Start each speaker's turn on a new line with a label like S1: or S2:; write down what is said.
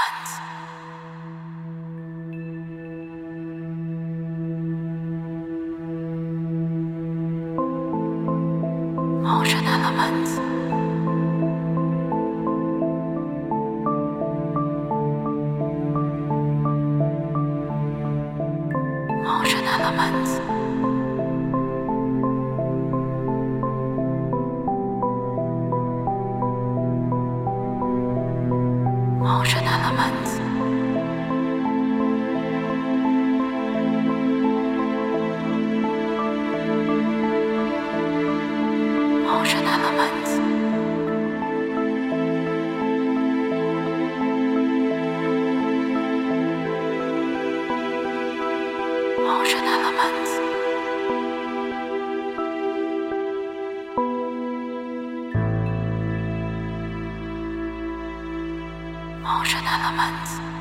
S1: Elements. Motion Elements. Motion Elements. Motion Elements. Motion Elements. Motion Elements. Motion Elements.